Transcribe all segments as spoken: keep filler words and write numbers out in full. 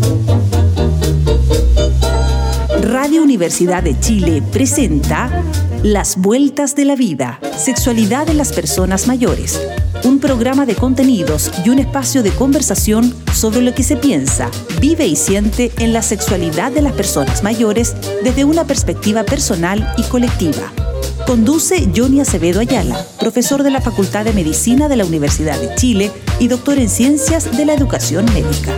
Radio Universidad de Chile presenta Las Vueltas de la Vida, Sexualidad en las Personas Mayores, un programa de contenidos y un espacio de conversación sobre lo que se piensa, vive y siente en la sexualidad de las personas mayores desde una perspectiva personal y colectiva. Conduce Johnny Acevedo Ayala, profesor de la Facultad de Medicina de la Universidad de Chile y doctor en Ciencias de la Educación Médica.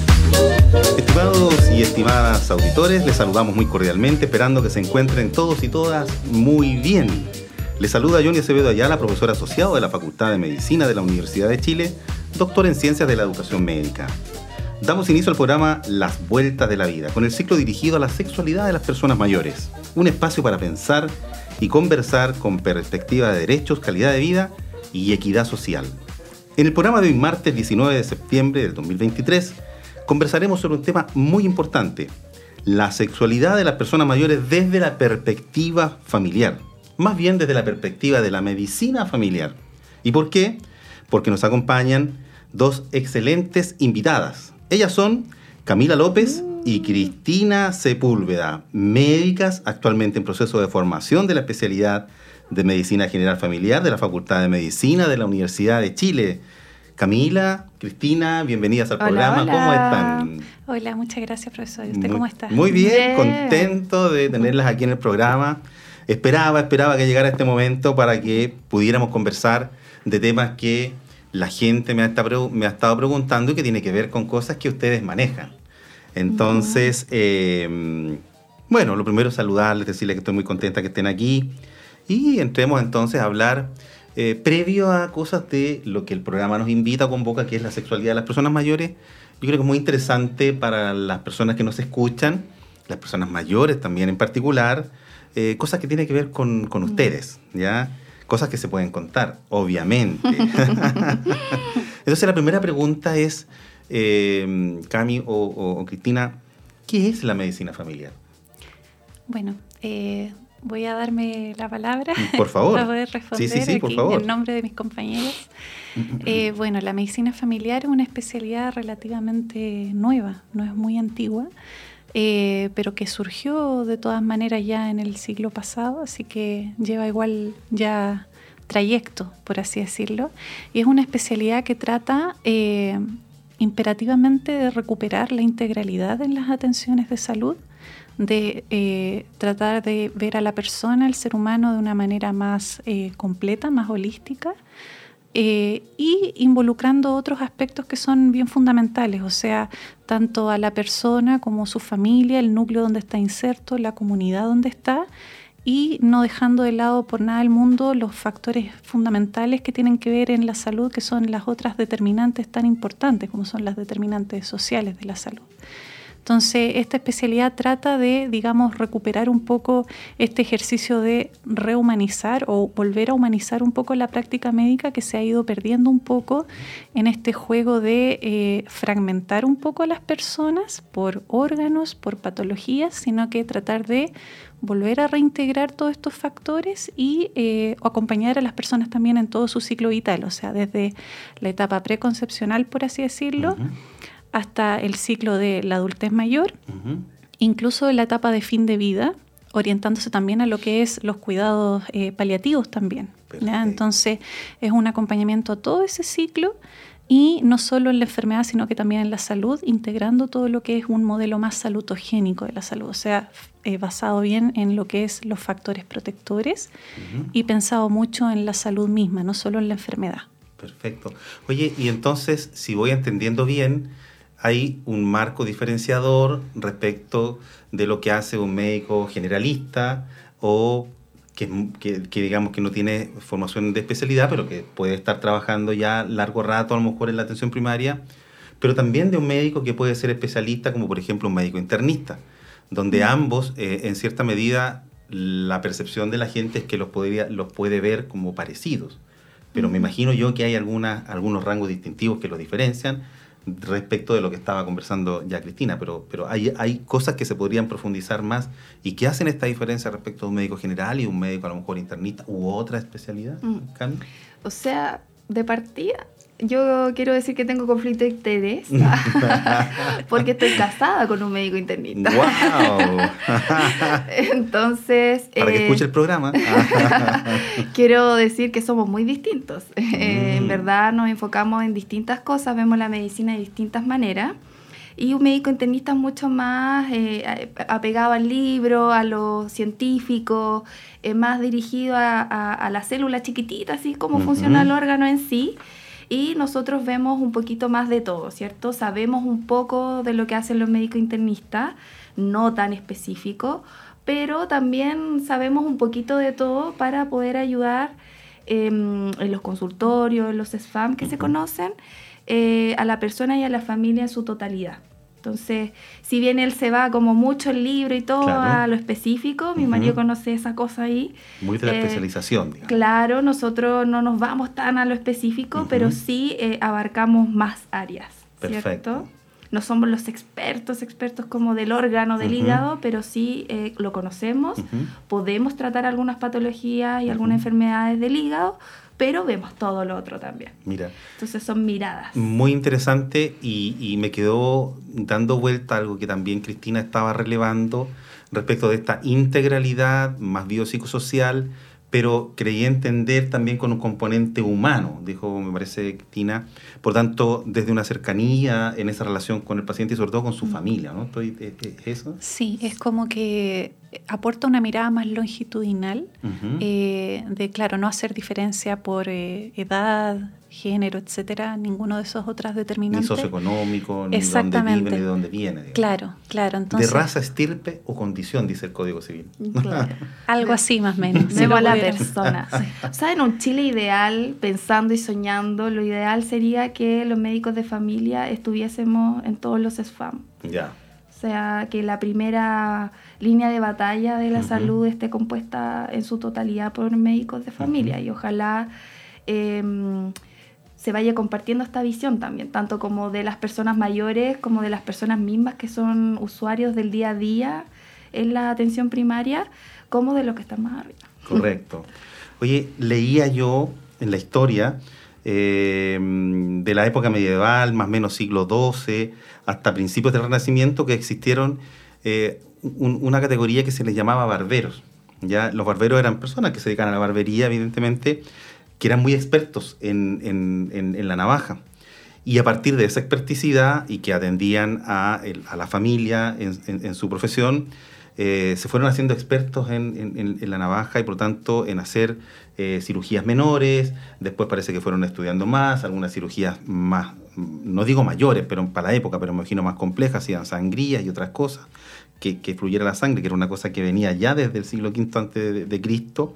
Estimados y estimadas auditores, les saludamos muy cordialmente, esperando que se encuentren todos y todas muy bien. Les saluda Johnny Acevedo Ayala, profesor asociado de la Facultad de Medicina de la Universidad de Chile, doctor en Ciencias de la Educación Médica. Damos inicio al programa Las Vueltas de la Vida, con el ciclo dirigido a la sexualidad de las personas mayores. Un espacio para pensar y conversar con perspectiva de derechos, calidad de vida y equidad social. En el programa de hoy, martes diecinueve de septiembre del dos mil veintitrés, conversaremos sobre un tema muy importante: la sexualidad de las personas mayores desde la perspectiva familiar. Más bien desde la perspectiva de la medicina familiar. ¿Y por qué? Porque nos acompañan dos excelentes invitadas. Ellas son Camila López y Cristina Sepúlveda, médicas actualmente en proceso de formación de la especialidad de Medicina General Familiar de la Facultad de Medicina de la Universidad de Chile. Camila, Cristina, bienvenidas al hola, programa. Hola. ¿Cómo están? Hola, muchas gracias, profesor. ¿Usted muy, cómo está? Muy bien, bien, contento de tenerlas aquí en el programa. Esperaba, esperaba que llegara este momento para que pudiéramos conversar de temas que la gente me ha, estado, me ha estado preguntando y que tiene que ver con cosas que ustedes manejan. Entonces, eh, bueno, lo primero es saludarles, decirles que estoy muy contenta que estén aquí y entremos entonces a hablar eh, previo a cosas de lo que el programa nos invita, convoca, que es la sexualidad de las personas mayores. Yo creo que es muy interesante para las personas que nos escuchan, las personas mayores también en particular, eh, cosas que tienen que ver con, con ustedes, ¿ya? Cosas que se pueden contar, obviamente. Entonces la primera pregunta es, eh, Cami o, o, o Cristina, ¿qué es la medicina familiar? Bueno, eh, voy a darme la palabra. Por favor. Para poder responder sí, sí, sí, aquí por favor. en nombre de mis compañeros. eh, bueno, la medicina familiar es una especialidad relativamente nueva, no es muy antigua, eh, pero que surgió de todas maneras ya en el siglo pasado, así que lleva igual ya trayecto, por así decirlo, y es una especialidad que trata eh, imperativamente de recuperar la integralidad en las atenciones de salud, de eh, tratar de ver a la persona, al ser humano, de una manera más eh, completa, más holística, eh, y involucrando otros aspectos que son bien fundamentales, o sea, tanto a la persona como su familia, el núcleo donde está inserto, la comunidad donde está, y no dejando de lado por nada del mundo los factores fundamentales que tienen que ver en la salud, que son las otras determinantes tan importantes, como son las determinantes sociales de la salud. Entonces, esta especialidad trata de, digamos, recuperar un poco este ejercicio de rehumanizar o volver a humanizar un poco la práctica médica que se ha ido perdiendo un poco en este juego de eh, fragmentar un poco a las personas por órganos, por patologías, sino que tratar de volver a reintegrar todos estos factores y eh, acompañar a las personas también en todo su ciclo vital, o sea, desde la etapa preconcepcional, por así decirlo, uh-huh. hasta el ciclo de la adultez mayor, uh-huh. incluso en la etapa de fin de vida, orientándose también a lo que es los cuidados eh, paliativos también, ¿ya? Entonces, es un acompañamiento a todo ese ciclo y no solo en la enfermedad, sino que también en la salud, integrando todo lo que es un modelo más salutogénico de la salud, o sea, eh, basado bien en lo que es los factores protectores uh-huh. y pensado mucho en la salud misma, no solo en la enfermedad. Perfecto. Oye, y entonces, si voy entendiendo bien, hay un marco diferenciador respecto de lo que hace un médico generalista o que, que, que digamos que no tiene formación de especialidad, pero que puede estar trabajando ya largo rato a lo mejor en la atención primaria, pero también de un médico que puede ser especialista, como por ejemplo un médico internista, donde mm. ambos, eh, en cierta medida, la percepción de la gente es que los, podría, los puede ver como parecidos. Pero mm. me imagino yo que hay alguna, algunos rangos distintivos que los diferencian respecto de lo que estaba conversando ya Cristina, pero, pero hay, hay cosas que se podrían profundizar más y que hacen esta diferencia respecto de un médico general y un médico a lo mejor internista u otra especialidad. Mm. O sea, de partida, yo quiero decir que tengo conflicto de interés porque estoy casada con un médico internista. ¡Wow! Entonces... Para eh, que escuche el programa. quiero decir que somos muy distintos. Mm. Eh, en verdad nos enfocamos en distintas cosas, vemos la medicina de distintas maneras. Y un médico internista es mucho más eh, apegado al libro, a lo científico, eh, más dirigido a, a, a la célula chiquitita, así como uh-huh. funciona el órgano en sí. Y nosotros vemos un poquito más de todo, ¿cierto? Sabemos un poco de lo que hacen los médicos internistas, no tan específico, pero también sabemos un poquito de todo para poder ayudar eh, en los consultorios, en los S F A M que uh-huh. se conocen, eh, a la persona y a la familia en su totalidad. Entonces, si bien él se va como mucho el libro y todo claro. a lo específico, mi uh-huh. marido conoce esa cosa ahí. Muy de la eh, especialización, digamos. Claro, nosotros no nos vamos tan a lo específico, uh-huh. pero sí eh, abarcamos más áreas, Perfecto. ¿cierto? No somos los expertos, expertos como del órgano, del uh-huh. hígado, pero sí eh, lo conocemos, uh-huh. podemos tratar algunas patologías y uh-huh. algunas enfermedades del hígado, pero vemos todo lo otro también. Mira. Entonces son miradas. Muy interesante y, y me quedó dando vuelta algo que también Cristina estaba relevando respecto de esta integralidad más biopsicosocial, pero creí entender también con un componente humano, dijo, me parece, Cristina. Por tanto, desde una cercanía en esa relación con el paciente y sobre todo con su mm. familia, ¿no? ¿Estoy, es, es ¿Eso? Sí, es como que aporta una mirada más longitudinal, uh-huh. eh, de, claro, no hacer diferencia por eh, edad, género, etcétera, ninguno de esos otros determinantes. Ni socioeconómico, ni de dónde vive, ni de dónde viene. Digamos. Claro, claro. Entonces, de raza, estirpe o condición, dice el Código Civil. Claro. Algo así más o menos. Vemos a la persona. Sí. O sea, en un Chile ideal, pensando y soñando, lo ideal sería que los médicos de familia estuviésemos en todos los S F A M. Ya. O sea, que la primera línea de batalla de la uh-huh. salud esté compuesta en su totalidad por médicos de familia. Uh-huh. Y ojalá eh, se vaya compartiendo esta visión también, tanto como de las personas mayores, como de las personas mismas que son usuarios del día a día en la atención primaria, como de los que están más arriba. Correcto. Oye, leía yo en la historia eh, de la época medieval, más o menos siglo doce, hasta principios del Renacimiento, que existieron eh, un, una categoría que se les llamaba barberos. ¿Ya? Los barberos eran personas que se dedican a la barbería, evidentemente, que eran muy expertos en, en, en, en la navaja. Y a partir de esa experticidad y que atendían a, el, a la familia en, en, en su profesión, eh, se fueron haciendo expertos en, en, en la navaja y por tanto en hacer eh, cirugías menores. Después parece que fueron estudiando más, algunas cirugías más, no digo mayores, pero para la época, pero me imagino más complejas, hacían sangrías y otras cosas, que, que fluyera la sangre, que era una cosa que venía ya desde el siglo quinto antes de, de Cristo,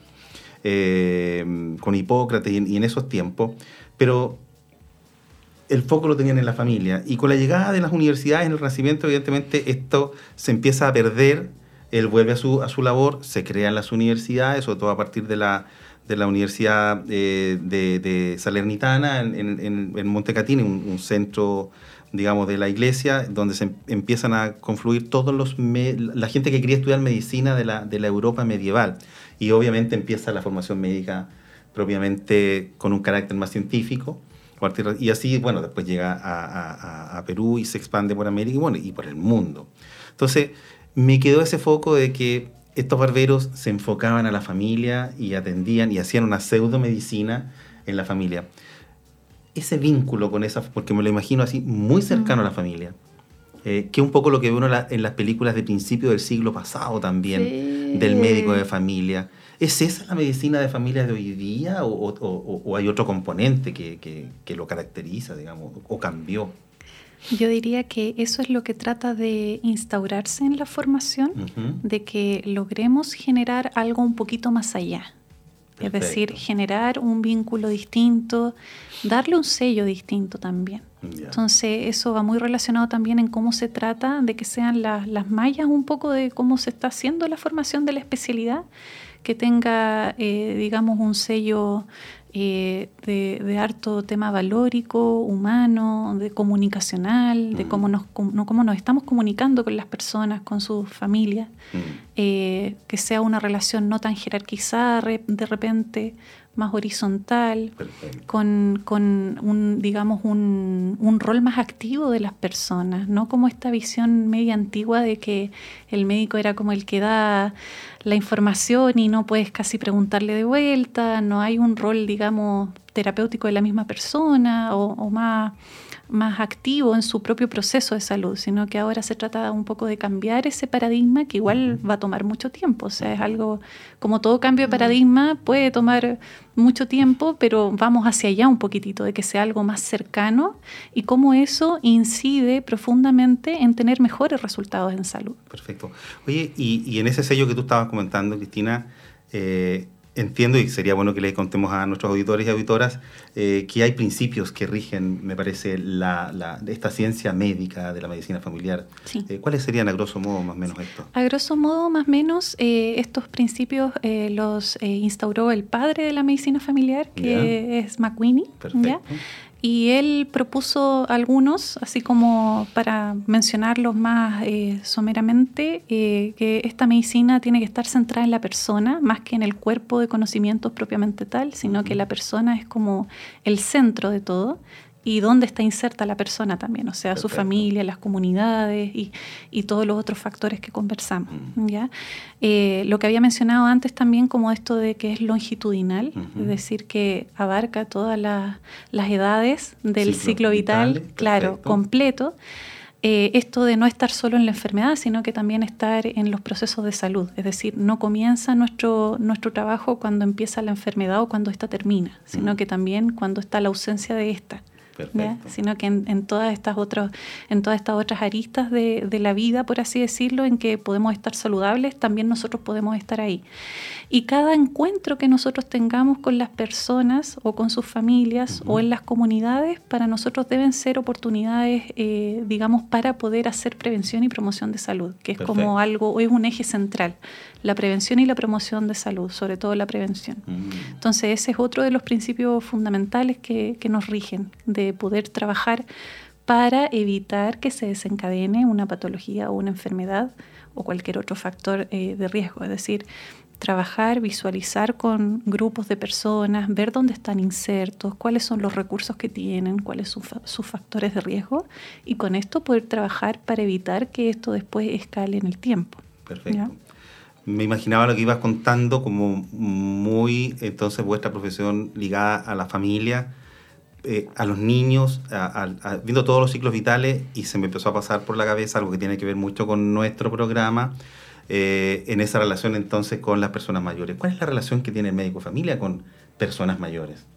eh, con Hipócrates y en, y en esos tiempos, pero el foco lo tenían en la familia. Y con la llegada de las universidades en el Renacimiento, evidentemente, esto se empieza a perder. Él vuelve a su, a su labor, se crean las universidades, sobre todo a partir de la, de la Universidad eh, de, de Salernitana, en, en, en Montecatini, un, un centro, digamos, de la iglesia, donde se empiezan a confluir todos los me, la gente que quería estudiar medicina de la, de la Europa medieval. Y obviamente empieza la formación médica propiamente con un carácter más científico. Y así, bueno, después llega a, a, a Perú y se expande por América y, bueno, y por el mundo. Entonces, me quedó ese foco de que estos barberos se enfocaban a la familia y atendían y hacían una pseudomedicina en la familia. Ese vínculo con esa, porque me lo imagino así, muy cercano a la familia, eh, que es un poco lo que ve uno la, en las películas de principio del siglo pasado también, sí. del médico de familia. ¿Es esa la medicina de familia de hoy día o, o, o, o hay otro componente que, que, que lo caracteriza, digamos, o cambió? Yo diría que eso es lo que trata de instaurarse en la formación, uh-huh. de que logremos generar algo un poquito más allá. Perfecto. Es decir, generar un vínculo distinto, darle un sello distinto también. Yeah. Entonces, eso va muy relacionado también en cómo se trata de que sean las, las mallas un poco de cómo se está haciendo la formación de la especialidad, que tenga, eh, digamos, un sello eh, de, de harto tema valórico, humano, de comunicacional, mm. de cómo nos, cómo, cómo nos estamos comunicando con las personas, con sus familias, mm. eh, que sea una relación no tan jerarquizada de repente, más horizontal, con, con un, digamos, un, un rol más activo de las personas, no como esta visión media antigua de que el médico era como el que da la información y no puedes casi preguntarle de vuelta, no hay un rol, digamos, terapéutico de la misma persona o, o más... más activo en su propio proceso de salud, sino que ahora se trata un poco de cambiar ese paradigma que igual va a tomar mucho tiempo. O sea, es algo, como todo cambio de paradigma, puede tomar mucho tiempo, pero vamos hacia allá un poquitito, de que sea algo más cercano y cómo eso incide profundamente en tener mejores resultados en salud. Perfecto. Oye, y, y en ese sello que tú estabas comentando, Cristina, eh, entiendo, y sería bueno que le contemos a nuestros auditores y auditoras, eh, que hay principios que rigen, me parece, la, la, esta ciencia médica de la medicina familiar. Sí. Eh, ¿Cuáles serían, a grosso modo, más o menos esto? A grosso modo, más o menos, eh, estos principios eh, los eh, instauró el padre de la medicina familiar, que yeah. es McWinney. Perfecto. ¿Ya? Y él propuso algunos, así como para mencionarlos más eh, someramente, eh, que esta medicina tiene que estar centrada en la persona, más que en el cuerpo de conocimientos propiamente tal, sino uh-huh. que la persona es como el centro de todo. Y dónde está inserta la persona también, o sea, Perfecto. Su familia, las comunidades y, y todos los otros factores que conversamos. Uh-huh. ¿Ya? Eh, lo que había mencionado antes también como esto de que es longitudinal, uh-huh. es decir, que abarca todas la, las edades del Ciclos ciclo vital, vitales, claro, perfecto. Completo. Eh, esto de no estar solo en la enfermedad, sino que también estar en los procesos de salud. Es decir, no comienza nuestro, nuestro trabajo cuando empieza la enfermedad o cuando ésta termina, sino uh-huh. que también cuando está la ausencia de ésta. ¿Ya? Sino que en, en todas estas otras en todas estas otras aristas de, de la vida, por así decirlo, en que podemos estar saludables, también nosotros podemos estar ahí. Y cada encuentro que nosotros tengamos con las personas o con sus familias uh-huh. o en las comunidades, para nosotros deben ser oportunidades, eh, digamos, para poder hacer prevención y promoción de salud, que es Perfecto. Como algo, es un eje central, la prevención y la promoción de salud, sobre todo la prevención. Uh-huh. Entonces ese es otro de los principios fundamentales que, que nos rigen, de poder trabajar para evitar que se desencadene una patología o una enfermedad o cualquier otro factor eh, de riesgo. Es decir, trabajar, visualizar con grupos de personas, ver dónde están insertos, cuáles son los recursos que tienen, cuáles son fa- sus factores de riesgo, y con esto poder trabajar para evitar que esto después escale en el tiempo. Perfecto. ¿Ya? Me imaginaba lo que ibas contando como muy, entonces, vuestra profesión ligada a la familia, eh, a los niños, a, a, a, viendo todos los ciclos vitales, y se me empezó a pasar por la cabeza algo que tiene que ver mucho con nuestro programa, eh, en esa relación entonces con las personas mayores. ¿Cuál es la relación que tiene el médico de familia con personas mayores?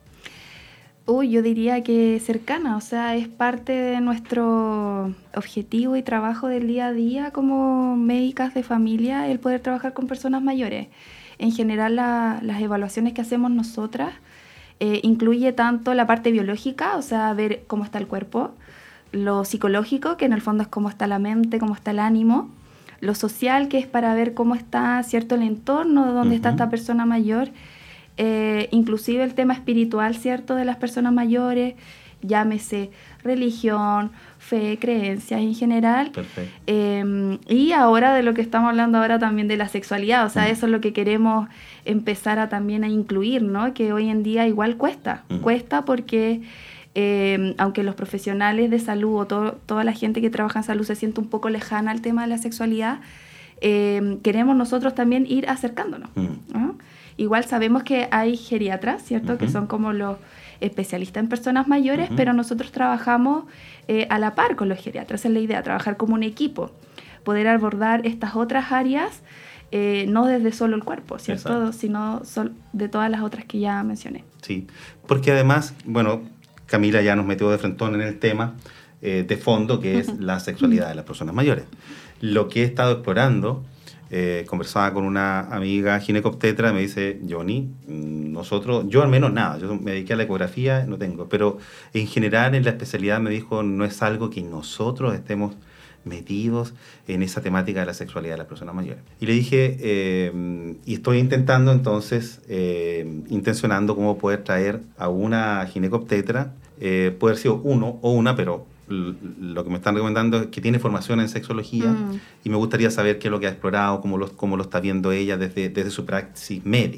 Uy, yo diría que cercana, o sea, es parte de nuestro objetivo y trabajo del día a día como médicas de familia el poder trabajar con personas mayores. En general, la, las evaluaciones que hacemos nosotras eh, incluye tanto la parte biológica, o sea, ver cómo está el cuerpo, lo psicológico, que en el fondo es cómo está la mente, cómo está el ánimo, lo social, que es para ver cómo está, cierto, el entorno de donde uh-huh. está esta persona mayor, Eh, inclusive el tema espiritual, ¿cierto?, de las personas mayores, llámese religión, fe, creencias en general. Perfecto. Eh, y ahora de lo que estamos hablando ahora también de la sexualidad, o sea, mm. eso es lo que queremos empezar a también a incluir, ¿no?, que hoy en día igual cuesta, mm. cuesta porque eh, aunque los profesionales de salud o to- toda la gente que trabaja en salud se siente un poco lejana al tema de la sexualidad, eh, queremos nosotros también ir acercándonos, mm. ¿no? Igual sabemos que hay geriatras, ¿cierto?, uh-huh. que son como los especialistas en personas mayores, uh-huh. pero nosotros trabajamos eh, a la par con los geriatras. Esa es la idea, trabajar como un equipo, poder abordar estas otras áreas, eh, no desde solo el cuerpo, ¿cierto?, Exacto. sino sol- de todas las otras que ya mencioné. Sí, porque además, bueno, Camila ya nos metió de frentón en el tema eh, de fondo, que es uh-huh. la sexualidad de las personas mayores. Lo que he estado explorando... Eh, conversaba con una amiga ginecobstetra, me dice, Johnny, nosotros, yo al menos nada, yo me dediqué a la ecografía, no tengo, pero en general en la especialidad me dijo, no es algo que nosotros estemos metidos en esa temática de la sexualidad de las personas mayores. Y le dije, eh, y estoy intentando entonces, eh, intencionando cómo poder traer a una ginecobstetra, eh, puede haber sido uno o una, pero lo que me están recomendando es que tiene formación en sexología mm. y me gustaría saber qué es lo que ha explorado, cómo lo, cómo lo está viendo ella desde, desde su praxis médica.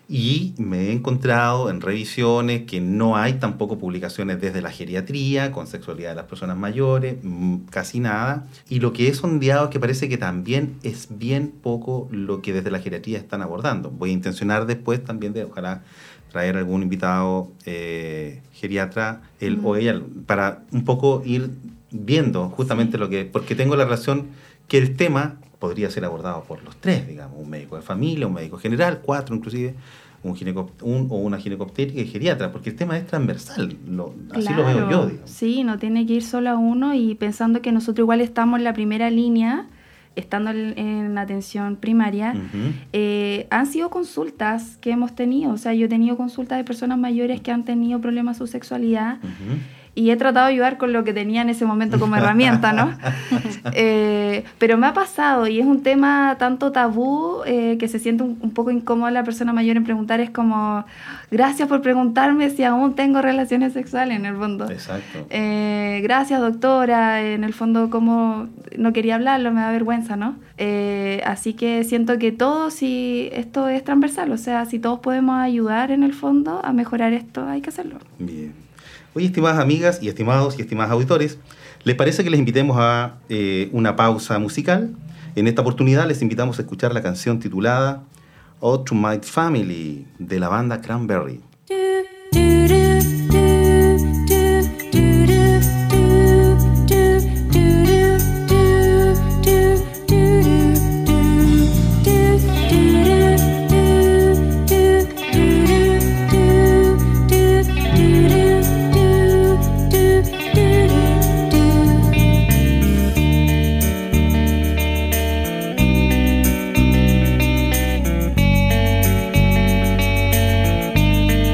Y me he encontrado en revisiones que no hay tampoco publicaciones desde la geriatría con sexualidad de las personas mayores, casi nada. Y lo que he sondeado es que parece que también es bien poco lo que desde la geriatría están abordando. Voy a intencionar después también de, ojalá, traer algún invitado eh, geriatra, él mm. o ella, para un poco ir viendo justamente sí. lo que... Porque tengo la relación que el tema podría ser abordado por los tres, digamos, un médico de familia, un médico general, cuatro inclusive, un, gineco, un o una ginecobstétrica y geriatra, porque el tema es transversal, lo, así claro, lo veo yo, digamos. Sí, no tiene que ir solo a uno, y pensando que nosotros igual estamos en la primera línea, estando en, en atención primaria, uh-huh. eh, han sido consultas que hemos tenido, o sea, yo he tenido consultas de personas mayores que han tenido problemas de su sexualidad, uh-huh. y he tratado de ayudar con lo que tenía en ese momento como herramienta, ¿no? eh, pero me ha pasado, y es un tema tanto tabú eh, que se siente un, un poco incómoda la persona mayor en preguntar, es como, gracias por preguntarme si aún tengo relaciones sexuales, en el fondo. Exacto. Eh, gracias, doctora, en el fondo, como no quería hablarlo, me da vergüenza, ¿no? Eh, así que siento que todos, si esto es transversal, o sea, si todos podemos ayudar en el fondo a mejorar esto, hay que hacerlo. Bien. Oye, estimadas amigas y estimados y estimadas auditores, ¿les parece que les invitemos a eh, una pausa musical? En esta oportunidad les invitamos a escuchar la canción titulada "Ode to My Family" de la banda Cranberry. Thank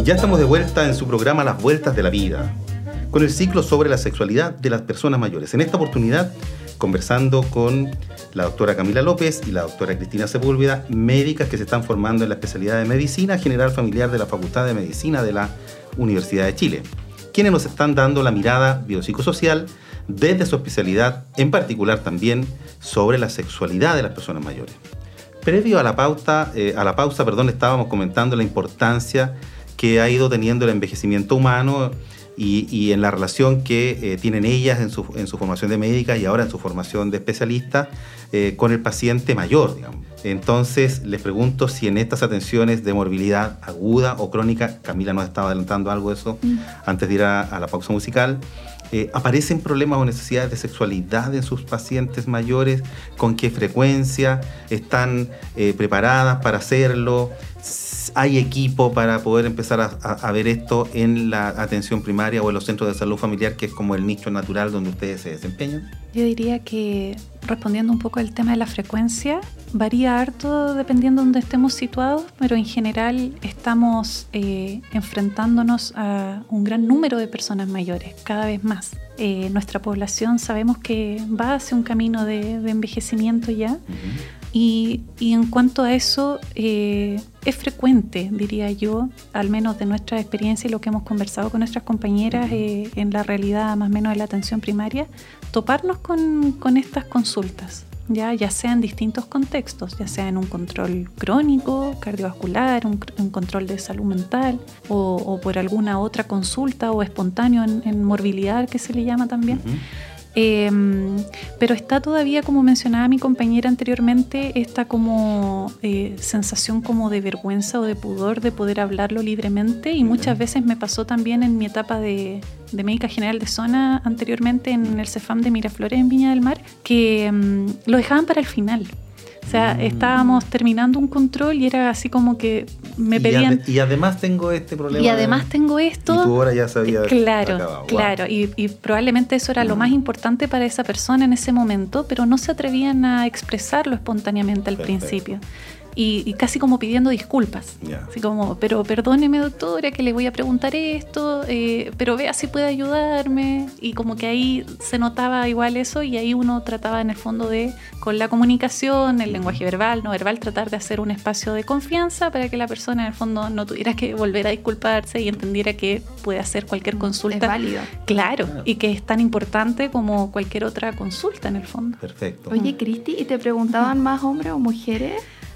Ya estamos de vuelta en su programa Las Vueltas de la Vida, con el ciclo sobre la sexualidad de las personas mayores. En esta oportunidad, conversando con la doctora Camila López y la doctora Cristina Sepúlveda, médicas que se están formando en la especialidad de Medicina General Familiar de la Facultad de Medicina de la Universidad de Chile, quienes nos están dando la mirada biopsicosocial desde su especialidad, en particular también sobre la sexualidad de las personas mayores. Previo a la pauta, eh, a la pausa, perdón, estábamos comentando la importancia que ha ido teniendo el envejecimiento humano y, y en la relación que eh, tienen ellas en su, en su formación de médica y ahora en su formación de especialista eh, con el paciente mayor, digamos. Entonces, les pregunto si en estas atenciones de morbilidad aguda o crónica, Camila nos estaba adelantando algo de eso mm. antes de ir a, a la pausa musical, Eh, ¿aparecen problemas o necesidades de sexualidad en sus pacientes mayores? ¿Con qué frecuencia están eh, preparadas para hacerlo? ¿Hay equipo para poder empezar a, a, a ver esto en la atención primaria o en los centros de salud familiar, que es como el nicho natural donde ustedes se desempeñan? Yo diría que, respondiendo un poco al tema de la frecuencia, varía harto dependiendo de donde estemos situados, pero en general estamos eh, enfrentándonos a un gran número de personas mayores, cada vez más. Eh, nuestra población sabemos que va hacia un camino de, de envejecimiento ya, uh-huh. y, y en cuanto a eso, eh, es frecuente, diría yo, al menos de nuestra experiencia y lo que hemos conversado con nuestras compañeras eh, en la realidad más o menos de la atención primaria, toparnos con, con estas consultas. Ya, ya sea en distintos contextos, ya sea en un control crónico, cardiovascular, un, un control de salud mental o, o por alguna otra consulta o espontáneo en, en morbilidad, que se le llama también. Uh-huh. Eh, pero está todavía, como mencionaba mi compañera anteriormente, esta como eh, sensación como de vergüenza o de pudor de poder hablarlo libremente, y muchas veces me pasó también en mi etapa de, de médica general de zona anteriormente en el Cefam de Miraflores en Viña del Mar, que um, lo dejaban para el final. O sea, mm. estábamos terminando un control y era así como que me pedían... Y, ade- y además tengo este problema. Y además de... tengo esto... Y tú ahora ya sabías. Claro, acabado. Claro. Wow. Y, y probablemente eso era mm. lo más importante para esa persona en ese momento, pero no se atrevían a expresarlo espontáneamente al Perfecto. principio. Y, y casi como pidiendo disculpas. Yeah. Así como, pero perdóneme, doctora, que le voy a preguntar esto, eh, pero vea si puede ayudarme. Y como que ahí se notaba igual eso, y ahí uno trataba en el fondo de, con la comunicación, el lenguaje verbal, no verbal, tratar de hacer un espacio de confianza para que la persona en el fondo no tuviera que volver a disculparse y entendiera que puede hacer cualquier consulta. Es válido. Claro, claro, y que es tan importante como cualquier otra consulta en el fondo. Perfecto. Oye, Cristi, ¿y te preguntaban más hombres o mujeres?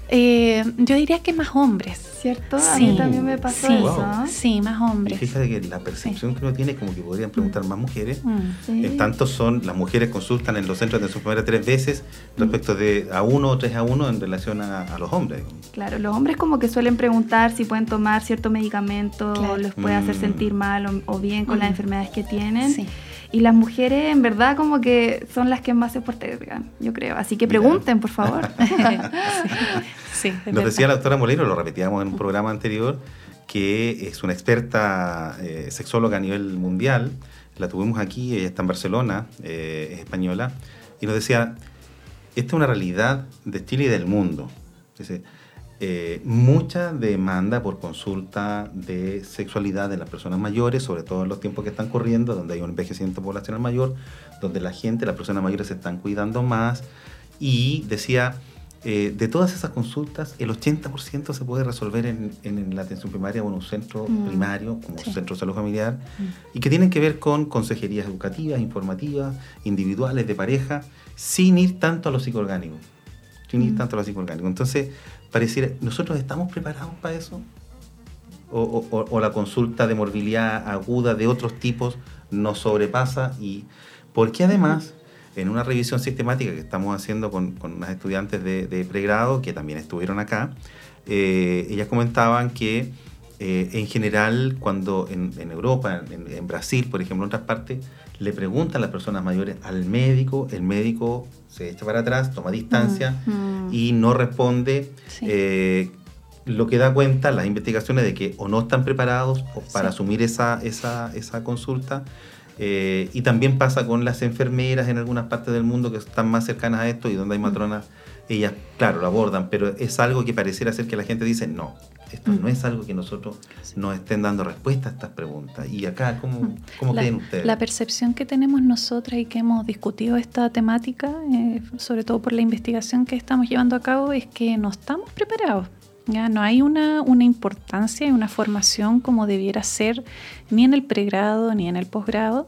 Eh, yo diría que más hombres. ¿Cierto? Sí. A mí también me pasó sí. eso. Wow. Sí, más hombres. Y fíjate que la percepción sí. que uno tiene es como que podrían preguntar mm. más mujeres. Mm. Sí. En tanto son, las mujeres consultan en los centros de atención primaria tres veces respecto de a uno o tres a uno en relación a, a los hombres. Claro, los hombres como que suelen preguntar si pueden tomar cierto medicamento, claro. les puede mm. hacer sentir mal o, o bien con mm. las enfermedades que tienen. Sí. Y las mujeres, en verdad, como que son las que más se postergan, yo creo. Así que pregunten, por favor. sí, sí, Nos decía la doctora Molero, lo repetíamos en un programa anterior, que es una experta eh, sexóloga a nivel mundial. La tuvimos aquí, ella está en Barcelona, eh, es española, y nos decía, esta es una realidad de Chile y del mundo. Dice, Eh, mucha demanda por consulta de sexualidad de las personas mayores, sobre todo en los tiempos que están corriendo, donde hay un envejecimiento poblacional mayor, donde la gente, las personas mayores se están cuidando más. Y decía, eh, de todas esas consultas, el ochenta por ciento se puede resolver en, en la atención primaria o en un centro mm. primario, como sí. centro de salud familiar, mm. y que tienen que ver con consejerías educativas, informativas, individuales, de pareja, sin ir tanto a lo psicoorgánico. Sin ir mm. tanto a lo psicoorgánico. Entonces, pareciera, ¿nosotros estamos preparados para eso? O, o, o la consulta de morbilidad aguda de otros tipos nos sobrepasa, y porque además, en una revisión sistemática que estamos haciendo con, con unas estudiantes de, de pregrado que también estuvieron acá, eh, ellas comentaban que eh, en general cuando en, en Europa, en, en Brasil, por ejemplo, en otras partes, le preguntan a las personas mayores al médico, el médico se echa para atrás, toma distancia mm. y no responde. Sí. Eh, lo que da cuenta las investigaciones de que o no están preparados o para sí. asumir esa, esa, esa consulta. Eh, y también pasa con las enfermeras en algunas partes del mundo que están más cercanas a esto y donde hay matronas, mm. ellas, claro, lo abordan, pero es algo que pareciera ser que la gente dice, no, Esto uh-huh. no es algo que nosotros nos estén dando respuesta a estas preguntas. Y acá, ¿cómo, cómo la, creen ustedes? La percepción que tenemos nosotras y que hemos discutido esta temática, eh, sobre todo por la investigación que estamos llevando a cabo, es que no estamos preparados. Ya no hay una, una importancia y una formación como debiera ser ni en el pregrado ni en el posgrado.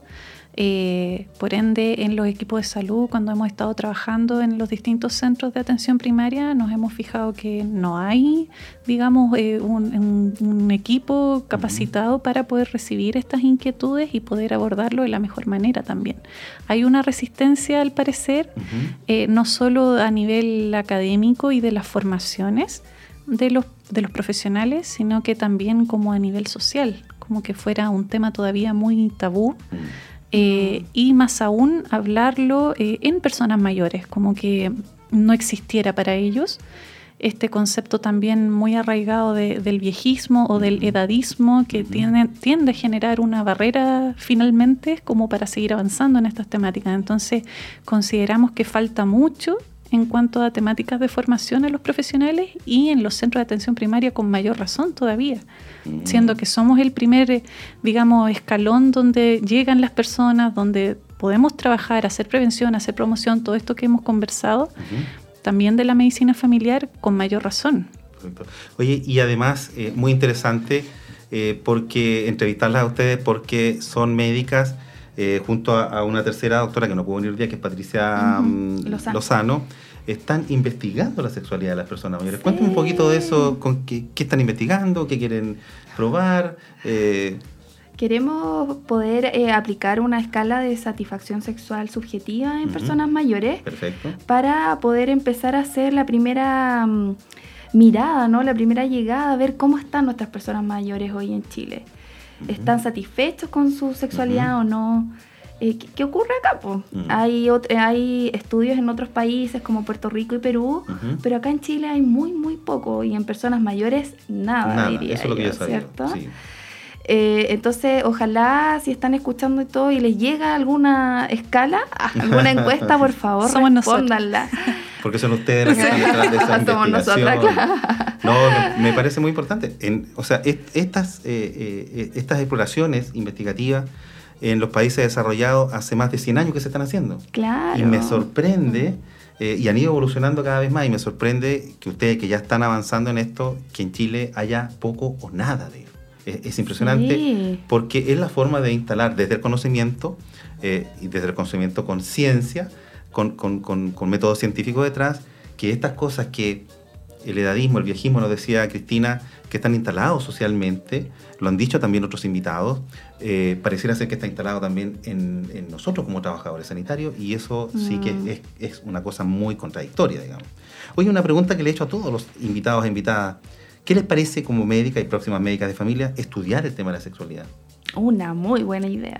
Eh, por ende, en los equipos de salud, cuando hemos estado trabajando en los distintos centros de atención primaria, nos hemos fijado que no hay, digamos, eh, un, un, un equipo capacitado uh-huh. para poder recibir estas inquietudes y poder abordarlo de la mejor manera también. Hay una resistencia, al parecer, uh-huh. eh, no solo a nivel académico y de las formaciones de los, de los profesionales, sino que también como a nivel social, como que fuera un tema todavía muy tabú. Uh-huh. Eh, y más aún hablarlo eh, en personas mayores, como que no existiera para ellos este concepto también muy arraigado de, del viejismo o del edadismo que tiene, tiende a generar una barrera finalmente como para seguir avanzando en estas temáticas. Entonces consideramos que falta mucho en cuanto a temáticas de formación a los profesionales y en los centros de atención primaria con mayor razón todavía, mm. siendo que somos el primer, digamos, escalón donde llegan las personas, donde podemos trabajar, hacer prevención, hacer promoción, todo esto que hemos conversado, uh-huh. también de la medicina familiar con mayor razón. Perfecto. Oye, y además, eh, muy interesante, eh, porque entrevistarlas a ustedes porque son médicas, Eh, junto a, a una tercera doctora que no pudo venir hoy día, que es Patricia uh-huh. Lozano. Lozano, están investigando la sexualidad de las personas mayores. Sí. Cuéntame un poquito de eso, con qué, qué están investigando, qué quieren probar. Eh. Queremos poder eh, aplicar una escala de satisfacción sexual subjetiva en uh-huh. personas mayores. Perfecto. Para poder empezar a hacer la primera um, mirada, ¿no? La primera llegada, a ver cómo están nuestras personas mayores hoy en Chile. ¿Están satisfechos con su sexualidad uh-huh. o no? Eh, ¿qué, ¿Qué ocurre acá? Po? Uh-huh. Hay, ot- hay estudios en otros países como Puerto Rico y Perú, uh-huh. pero acá en Chile hay muy, muy poco, y en personas mayores nada, nada diría eso es lo que yo sabía, ¿cierto? Sí. Eh, entonces, ojalá, si están escuchando y todo y les llega alguna escala, alguna encuesta, por favor, respóndanla. Porque son ustedes los que están detrás de esa investigación. Nosotras, claro. No, me, me parece muy importante. En, o sea, est, estas, eh, eh, estas exploraciones investigativas en los países desarrollados hace más de cien años que se están haciendo. Claro. Y me sorprende, eh, y han ido evolucionando cada vez más, y me sorprende que ustedes que ya están avanzando en esto, que en Chile haya poco o nada de ello. Es impresionante sí. porque es la forma de instalar desde el conocimiento eh, y desde el conocimiento con ciencia, con, con, con, con métodos científicos detrás, que estas cosas que el edadismo, el viejismo, nos decía Cristina, que están instalados socialmente, lo han dicho también otros invitados, eh, pareciera ser que está instalado también en, en nosotros como trabajadores sanitarios, y eso mm. sí que es, es una cosa muy contradictoria, digamos. Oye, una pregunta que le he hecho a todos los invitados e invitadas. ¿Qué les parece como médica y próximas médicas de familia estudiar el tema de la sexualidad? Una muy buena idea.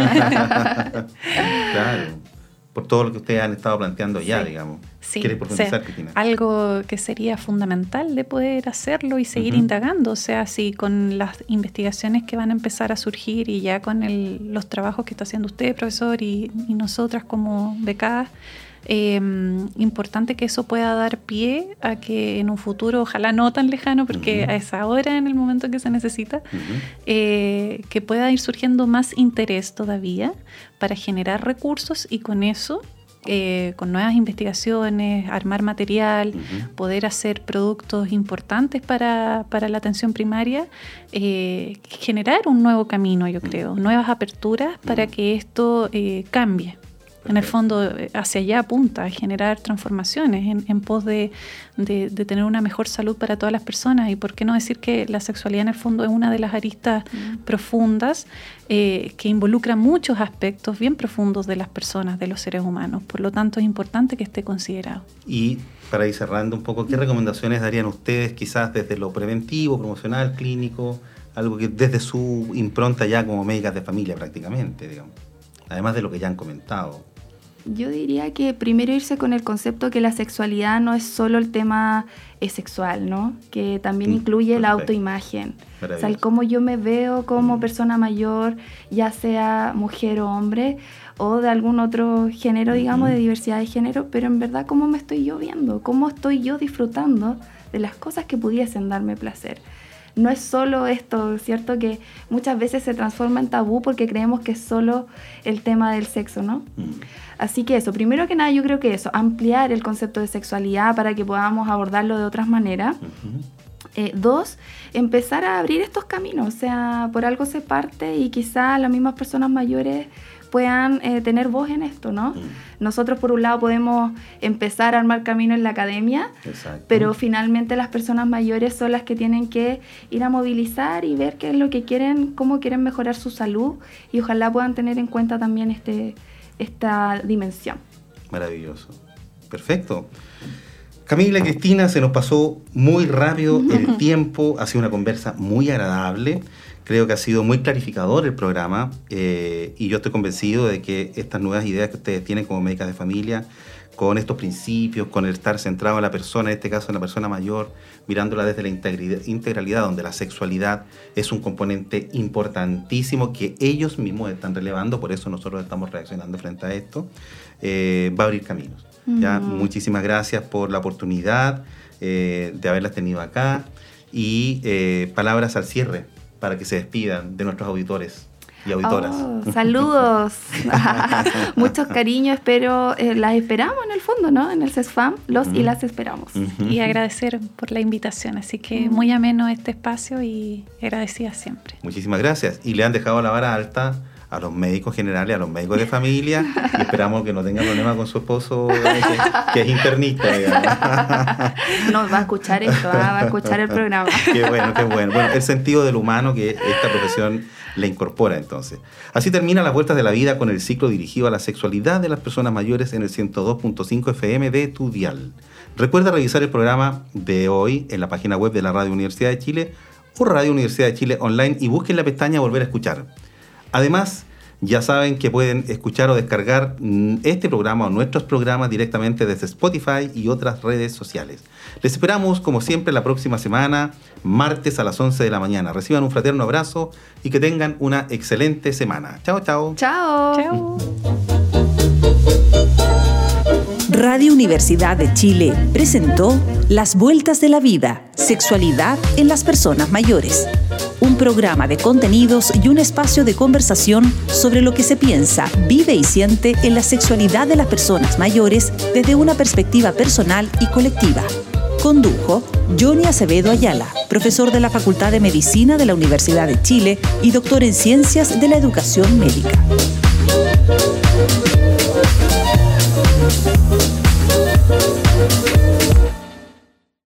Claro, por todo lo que ustedes han estado planteando ya, sí. digamos. Sí, ¿Quieres profundizar, o sea, Cristina? Algo que sería fundamental de poder hacerlo y seguir uh-huh. indagando, o sea, si con las investigaciones que van a empezar a surgir y ya con el, los trabajos que está haciendo usted, profesor, y, y nosotras como becadas, Eh, importante que eso pueda dar pie a que en un futuro, ojalá no tan lejano, porque uh-huh. a esa hora, en el momento que se necesita, uh-huh. eh, que pueda ir surgiendo más interés todavía para generar recursos y con eso, eh, con nuevas investigaciones, armar material, uh-huh. poder hacer productos importantes para, para la atención primaria, eh, generar un nuevo camino, yo creo, uh-huh. nuevas aperturas para uh-huh. que esto eh, cambie. En el fondo, hacia allá apunta, a generar transformaciones en, en pos de, de, de tener una mejor salud para todas las personas. Y por qué no decir que la sexualidad en el fondo es una de las aristas mm. profundas eh, que involucra muchos aspectos bien profundos de las personas, de los seres humanos. Por lo tanto, es importante que esté considerado. Y para ir cerrando un poco, ¿qué recomendaciones darían ustedes quizás desde lo preventivo, promocional, clínico? Algo que desde su impronta ya como médicas de familia prácticamente, digamos. Además de lo que ya han comentado. Yo diría que primero irse con el concepto que la sexualidad no es solo el tema eh, sexual, ¿no? Que también mm, incluye perfecto. La autoimagen. O sea, el cómo yo me veo como mm. persona mayor, ya sea mujer o hombre, o de algún otro género, digamos, mm. de diversidad de género, pero en verdad cómo me estoy yo viendo, cómo estoy yo disfrutando de las cosas que pudiesen darme placer. no es solo esto, ¿cierto? Que muchas veces se transforma en tabú porque creemos que es solo el tema del sexo, ¿no? Mm. Así que eso, primero que nada yo creo que eso, ampliar el concepto de sexualidad para que podamos abordarlo de otras maneras. Uh-huh. Eh, dos, empezar a abrir estos caminos, o sea, por algo se parte y quizás las mismas personas mayores puedan eh, tener voz en esto, ¿no? Mm. Nosotros por un lado podemos empezar a armar camino en la academia, exacto, pero finalmente las personas mayores son las que tienen que ir a movilizar y ver qué es lo que quieren, cómo quieren mejorar su salud y ojalá puedan tener en cuenta también este, esta dimensión. Maravilloso. Perfecto. Camila y Cristina, se nos pasó muy rápido el tiempo, ha sido una conversa muy agradable. Creo que ha sido muy clarificador el programa eh, y yo estoy convencido de que estas nuevas ideas que ustedes tienen como médicas de familia, con estos principios, con el estar centrado en la persona, en este caso en la persona mayor, mirándola desde la integridad, integralidad, donde la sexualidad es un componente importantísimo que ellos mismos están relevando, por eso nosotros estamos reaccionando frente a esto, eh, va a abrir caminos. Uh-huh. ¿Ya? Muchísimas gracias por la oportunidad eh, de haberlas tenido acá y eh, palabras al cierre, para que se despidan de nuestros auditores y auditoras. Oh, saludos. Muchos cariños, espero, eh, las esperamos en el fondo, ¿no? En el CESFAM, los uh-huh. y las esperamos. Uh-huh. Y agradecer por la invitación, así que uh-huh. muy ameno este espacio y agradecida siempre. Muchísimas gracias. Y le han dejado la vara alta a los médicos generales, a los médicos de familia, y esperamos que no tenga problema con su esposo, que, que es internista, digamos. No, va a escuchar esto, va a escuchar el programa. Qué bueno, qué bueno. Bueno, el sentido del humano que esta profesión le incorpora, entonces. Así termina Las Vueltas de la Vida con el ciclo dirigido a la sexualidad de las personas mayores en el ciento dos punto cinco F M de tu dial. Recuerda revisar el programa de hoy en la página web de la Radio Universidad de Chile o Radio Universidad de Chile Online y busquen la pestaña Volver a Escuchar. Además, ya saben que pueden escuchar o descargar este programa o nuestros programas directamente desde Spotify y otras redes sociales. Les esperamos, como siempre, la próxima semana, martes a las once de la mañana. Reciban un fraterno abrazo y que tengan una excelente semana. Chao, chao. Chao. Chao. Radio Universidad de Chile presentó Las Vueltas de la Vida, Sexualidad en las Personas Mayores. Un programa de contenidos y un espacio de conversación sobre lo que se piensa, vive y siente en la sexualidad de las personas mayores desde una perspectiva personal y colectiva. Condujo Johnny Acevedo Ayala, profesor de la Facultad de Medicina de la Universidad de Chile y doctor en Ciencias de la Educación Médica.